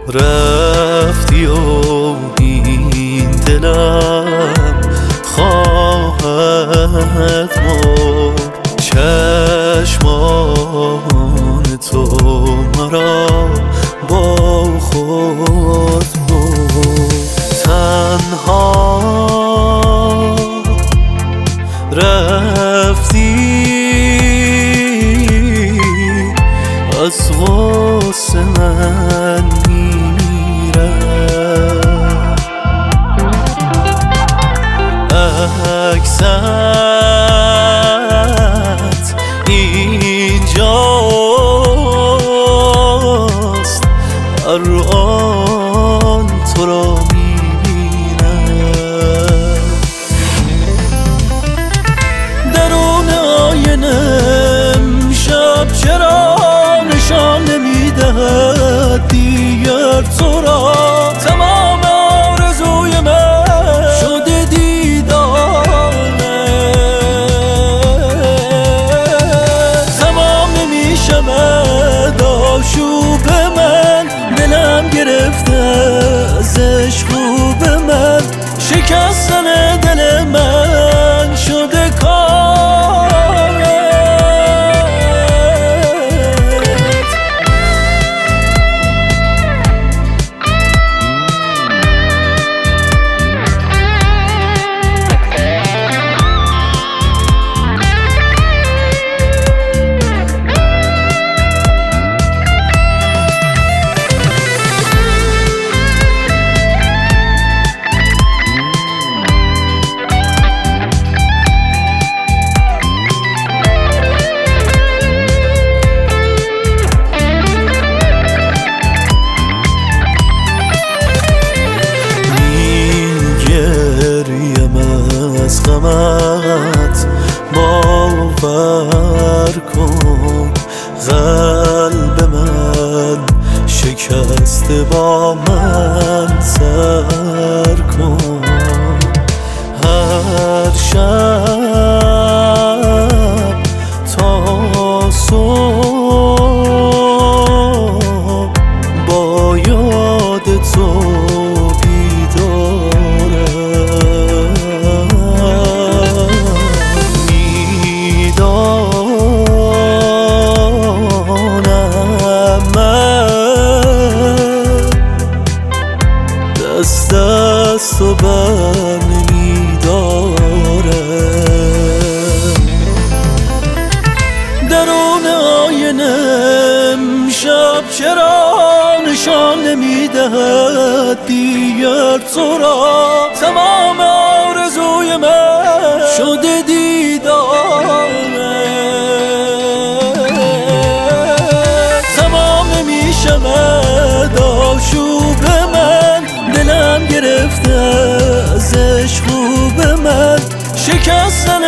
رفتی و این دلم خواهد مرد. چشمان تو مرا با خود برد. تنها رفتی از غصه من میمیرم. عکست اینجاست، الان تو را میبینم. درون آینه امشب چرا نشان نمیدهد دیگر تو را؟ تمام آرزوی من شده دیدانه، تمام نمیشود آشوب من. دلم گرفته از عشق خوب من، شکستن دل من شده کارت. از غمت باور کن، قلب من شکسته با من سر کن. هر شب تا صبح با یاد تو دست و بر نمیدارم. درون آینه امشب چرا نشان نمیدهد دیگر تو را؟ تمام آرزوی من شده دیدانه، تمام نمیشود آشوب من. دلم گرفته از عشق خوب من، شکستن